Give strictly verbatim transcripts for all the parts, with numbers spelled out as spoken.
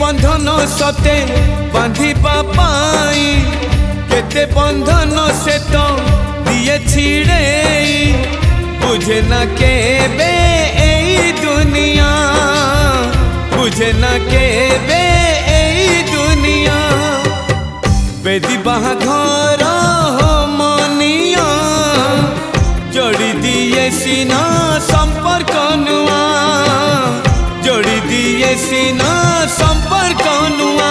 बंधन सते बांधिबा पाई केते बंधन से तो दिए छिड़े बुझे न केबे एई दुनिया बुझे न केबे एई दुनिया बेदी बाहाघर हो मनिया जोड़ी दिए सीना संपर्क नुआ जोड़ी दिए सीना संपर्क नुआ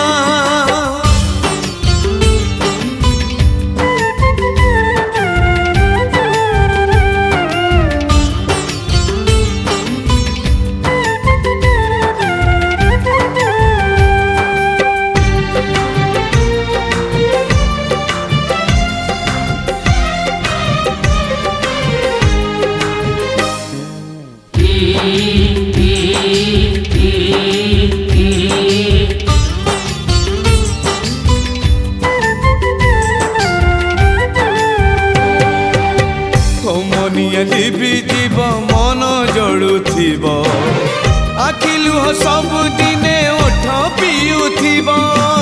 लिभिव मन जड़ुथिव आखि लुह सब दिने ओठ पियुथिव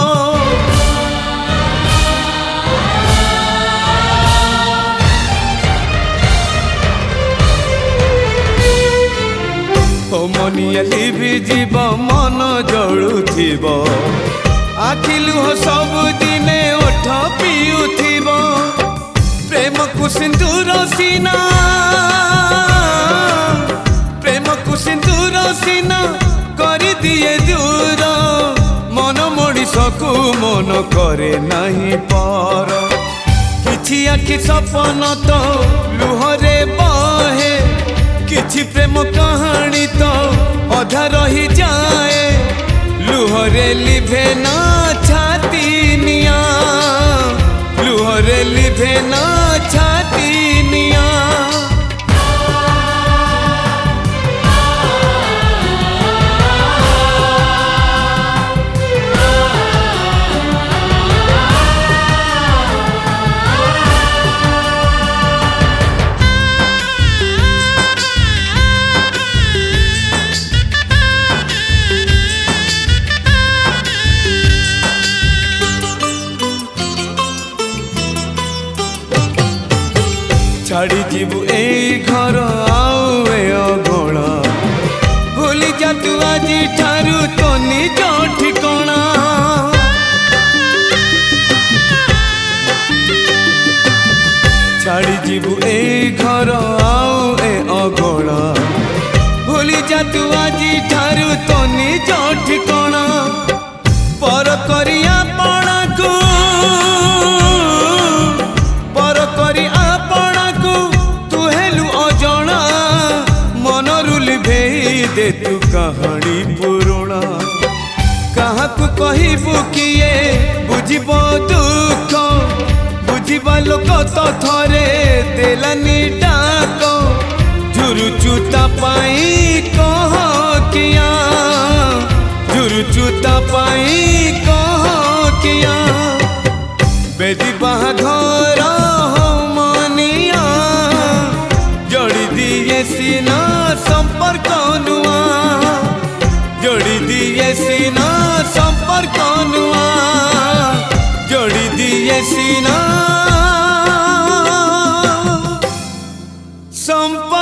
ओ मनिया लिभिव मन जड़ुथिव आखि लुह सब दिने ओठ पियुथिव प्रेम को सिंदूर सीना प्रेम को सिंदूर सीना कर दिए दूर मन मଣିषକୁ मन करे नहीं पर किछि आखि सपन तो लुहरे बहे किछि प्रेम कहानी तो अधा रही जाए लुहरे लिभे ना छाती निया लुहरे लिभे ना छाती निया छाड़ी जीवु ए घर आउ ए अगणा भूली जा तू आज ठारू तो निज ठिकणा छाड़ी जीवु ए घर आउ ए अगणा भूली जा तू आज ठारू तो निज ठिकणा पर करिया पणा को पर करिया दे तू कहानी पुराणा कहा को कहबू किए बुझब दुख बुझा लोक तो थरे देलानी डाक झुरुचुता पाई कह किया झुरुचुता पाई कह किया बेदी बाहाघर हो मनिया जोड़ी दिए सीना संपर्क नुआ जोड़ी दिए सीना संपर्क नुआ जोड़ी दिए सीना संपर्क